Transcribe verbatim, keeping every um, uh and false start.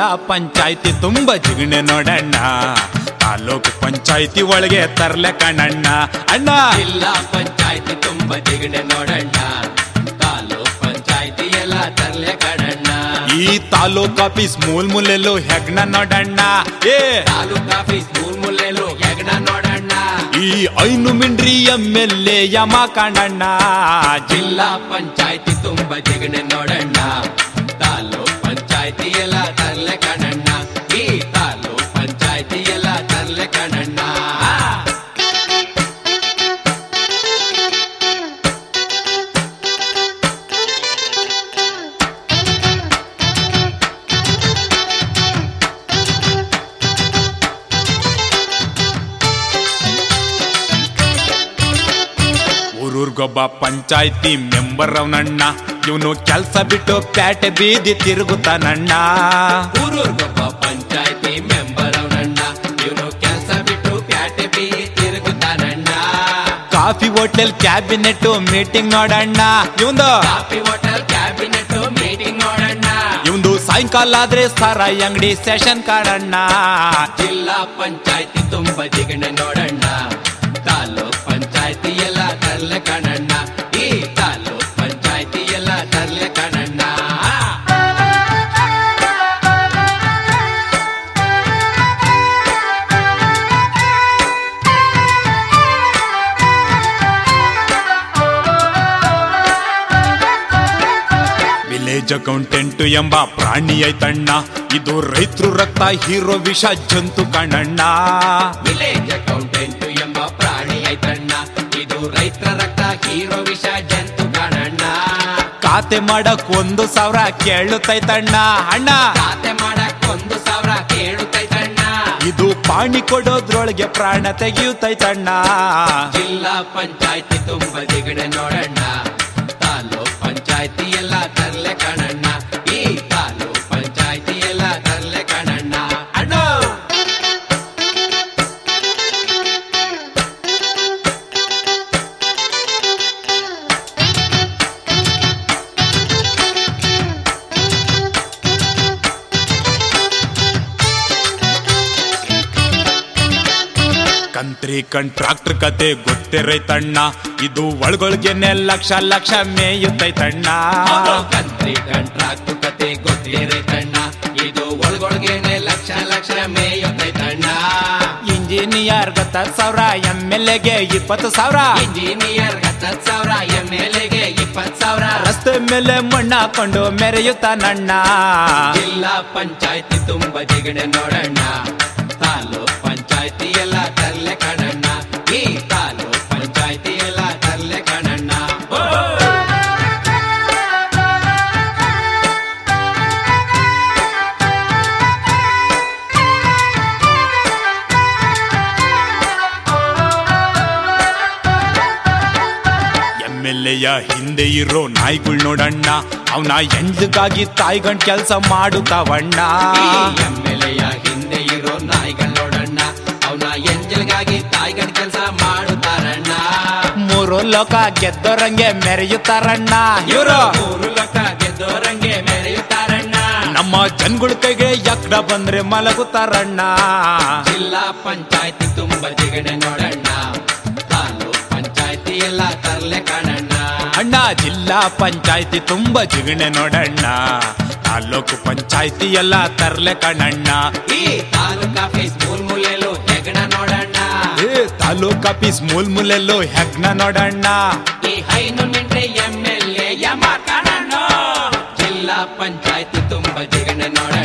ಜಿಲ್ಲಾ ಪಂಚಾಯ್ತಿ ತುಂಬ ಜಿಗಣೆ ನೋಡಣ್ಣ, ತಾಲೂಕು ಪಂಚಾಯ್ತಿ ಒಳಗೆ ತರ್ಲೆ ಕಣಣ್ಣ. ಅಣ್ಣ ಜಿಲ್ಲಾ ಪಂಚಾಯ್ತಿ ತುಂಬ ಜಿಗಣೆ ನೋಡಣ್ಣ, ತಾಲೂಕು ಪಂಚಾಯ್ತಿ ಎಲ್ಲ ತರ್ಲೆ ಕಣಣ್ಣ. ಈ ತಾಲೂಕ್ ಆಫೀಸ್ ಮೂಲ್ ಮೂಲೆಲ್ಲೂ ಹೆಗ್ಣ ನೋಡಣ್ಣ, ಏ ತಾಲೂಕ್ ಆಫೀಸ್ ಮೂಲ್ ಮೂಲೆಲ್ಲೂ ಹೆಗ್ಣ ನೋಡಣ್ಣ. ಈ ಐನು ಮಿಂಡ್ರಿ ಎಂ ಎಲ್ ಎ ಯಮ ಕಾಣಣ್ಣ. ಜಿಲ್ಲಾ ಪಂಚಾಯ್ತಿ ತುಂಬ ಜಿಗಣೆ ನೋಡಣ್ಣ, ತಾಲೂಕ್ ಪಂಚಾಯ್ತಿ ಎಲ್ಲ ತರ್ಲೆ ಕಣಣ್ಣ. ಈ ತಾಲೂಕ್ ಪಂಚಾಯ್ತಿ ಎಲ್ಲ ತರ್ಲೆ ಕಣಣ್ಣ. ಊರೂರ್ಗೊಬ್ಬ ಪಂಚಾಯ್ತಿ ಮೆಂಬರ್ ಅವನಣ್ಣ, ಇವನು ಕೆಲ್ಸ ಬಿಟ್ಟು ಪ್ಯಾಟೆ ಬೀದಿ ತಿರುಗುತ್ತಾನಣ್ಣ. ಊರೂರ್ಗೊಬ್ಬ ಪಂಚಾಯ್ತಿ ಮೆಂಬರ್ ಅವನಣ್ಣ, ಇವನು ಕೆಲ್ಸ ಬಿಟ್ಟು ಪ್ಯಾಟೆ ಬೀದಿ ತಿರುಗುತ್ತಾನಣ್ಣ. ಕಾಫಿ ಹೋಟೆಲ್ ಕ್ಯಾಬಿನೆಟ್ ಮೀಟಿಂಗ್ ನೋಡಣ್ಣ, ಇವಂದು ಕಾಫಿ ಹೋಟೆಲ್ ಕ್ಯಾಬಿನೆಟ್ ಮೀಟಿಂಗ್ ನೋಡಣ್ಣ. ಇವಂದು ಸಾಯಂಕಾಲ ಆದ್ರೆ ಸಾರಾಯಿ ಅಂಗಡಿ ಸೆಷನ್ ಕಾಡಣ್ಣ. ಜಿಲ್ಲಾ ಪಂಚಾಯ್ತಿ ತುಂಬ ಜಿಗಣೆ ನೋಡಣ್ಣ, ತಾಲೂಕ್ ಪಂಚಾಯ್ತಿ ಎಲ್ಲ ತರ್ಲೆ ಕಣಣ್ಣ. ಈ ತಾಲೂಕ್ ಪಂಚಾಯ್ತಿ ಎಲ್ಲ ತರ್ಲೆ ಕಣಣ್ಣ. ವಿಲೇಜ್ ಅಕೌಂಟೆಂಟ್ ಎಂಬ ಪ್ರಾಣಿ ಐತಣ್ಣ, ಇದು ರೈತರು ರಕ್ತ ಹೀರೋ ವಿಷ ಜಂತು ಕಣಣ್ಣ. ವಿಲೇಜ್ ಅಕೌಂಟೆಂಟ್ ಎಂಬ ಪ್ರಾಣಿ ಐತಣ್ಣ, ಇದು ರೈತರ ರಕ್ತ ಹೀರೋ ವಿಷ ಜಂತು ಕಣಣ್ಣ. ಖಾತೆ ಮಾಡಕ್ ಒಂದು ಸಾವಿರ ಕೇಳುತ್ತೈತಣ್ಣ ಅಣ್ಣ, ಖಾತೆ ಮಾಡಕ್ ಒಂದು ಸಾವಿರ ಕೇಳುತ್ತೈತಣ್ಣ. ಇದು ಪಾಣಿ ಕೊಡೋದ್ರೊಳಗೆ ಪ್ರಾಣ ತೆಗೆಯುತ್ತೈತಣ್ಣ. ಜಿಲ್ಲಾ ಪಂಚಾಯ್ತಿ ತುಂಬ ಜಿಗಣೆ ನೋಡಣ್ಣ, ತಾಲೂಕ್ ಪಂಚಾಯ್ತಿ ಎಲ್ಲ ತರ್ಲೆ ಕಣಣ್ಣ. ಈ ತಾಲೂಕ್ ಪಂಚಾಯ್ತಿ ಎಲ್ಲ ತರ್ಲೆ ಕಣಣ್ಣ. ಅಣ್ಣ ಕಂತ್ರಿ ಕಂಟ್ರಾಕ್ಟರ್ ಕತೆ ಗೊತ್ತೇ ರೈತಣ್ಣ, ಇದು ಒಳಗೊಳಗೆನೆ ಲಕ್ಷ ಲಕ್ಷ ಮೇಯುತ್ತೈತಣ್ಣ. ಕಂತ್ರಿ ಕಾಂಟ್ರಾಕ್ಟ್ ಕತೆ ಗೊತ್ತೇ ರೈತಣ್ಣ, ಇದು ಒಳಗೊಳಗೇನೆ ಲಕ್ಷ ಲಕ್ಷ ಮೇಯುತ್ತೈತಣ್ಣ. ಇಂಜಿನಿಯರ್ ಹತ್ತು ಸಾವಿರ ಎಂ ಎಲ್ ಎಗೆ ಇಪ್ಪತ್ತು ಸಾವಿರ, ಇಂಜಿನಿಯರ್ ಹತ್ತು ಸಾವಿರ ಎಂ ಎಲ್ ಎಗೆ ಇಪ್ಪತ್ತು ಸಾವಿರ. ರಸ್ತೆ ಮೇಲೆ ಮಣ್ಣು ಹಾಕೊಂಡು ಮೆರೆಯುತ್ತಾನಣ್ಣ. ಜಿಲ್ಲಾ ಪಂಚಾಯ್ತಿ ತುಂಬ ಜಿಗಣೆ ನೋಡಣ್ಣ, ತಾಲೂಕ್ ಪಂಚಾಯ್ತಿ ಎಲ್ಲ ತರ್ಲೆ ಕಣಣ್ಣ. ಈ ತಾಲೂಕ್ ಪಂಚಾಯ್ತಿ ಎಲ್ಲ ತರ್ಲೆ ಕಣಣ್ಣ. ಎಂ ಎಲ್ ಎಯ ಹಿಂದೆ ಇರೋ ನಾಯಿಗಳ್ ನೋಡಣ್ಣ, ಅವನ ಎಂಡ್ಗಾಗಿ ತಾಯಿಗಂಡ್ ಕೆಲ್ಸ ಮಾಡುತ್ತಾವಣ್ಣ. ಎಂ ಎಲ್ ಎಯ ಹಿಂದೆ ಇರೋ ನಾಯಿಗಳು ನೋಡಣ್ಣ, ಅವನ ಎಂಜಲ್ಗಾಗಿ ತಾಯಿಗಂಡ್ ಕೆಲಸ ಮಾಡುತ್ತಾರಣ್ಣ. ಮೂರು ಲೋಕ ಗೆದ್ದೋರಂಗೆ ಮೆರೆಯುತ್ತಾರಣ್ಣ ಇವರು. ಮೂರು ಲೋಕ ಗೆದ್ದೋರಂಗೆ ಮೆರೆಯುತ್ತಾರಣ್ಣ. ನಮ್ಮ ಜನಗಳ ಕೈಗೆ ಯಕ್ಡ ಬಂದ್ರೆ ಮಲಗುತ್ತಾರಣ್ಣ. ಜಿಲ್ಲಾ ಪಂಚಾಯ್ತಿ ತುಂಬ ಜಿಗಣೆ ನೋಡಣ್ಣ, ತಾಲೂಕ್ ಪಂಚಾಯ್ತಿ ಎಲ್ಲ ತರ್ಲೆ ಕಣಣ್ಣ. ಅಣ್ಣ ಜಿಲ್ಲಾ ಪಂಚಾಯ್ತಿ ತುಂಬ ಜಿಗಣೆ ನೋಡಣ್ಣ, ತಾಲೂಕು ಪಂಚಾಯ್ತಿ ಎಲ್ಲ ತರ್ಲೆ ಕಣಣ್ಣ. ಈ ತಾಲೂಕ್ ಆಫೀಸ್ ಮೂಲ್ ಮೂಲೆಲ್ಲೂ ಹೆಗ್ಣ ನೋಡಣ್ಣ, ಏ ತಾಲೂಕ್ ಆಫೀಸ್ ಮೂಲ್ ಮೂಲೆಲ್ಲೂ ಹೆಗ್ಣ ನೋಡಣ್ಣ. ಈ ಹೈನು ಮಿಂಟ್ರಿ ಎಂ ಎಲ್ ಎ ಯಮ ಕಣಣ್ಣ. ಜಿಲ್ಲಾ ಪಂಚಾಯ್ತಿ ತುಂಬ ಜಿಗಣೆ ನೋಡಣ್ಣ.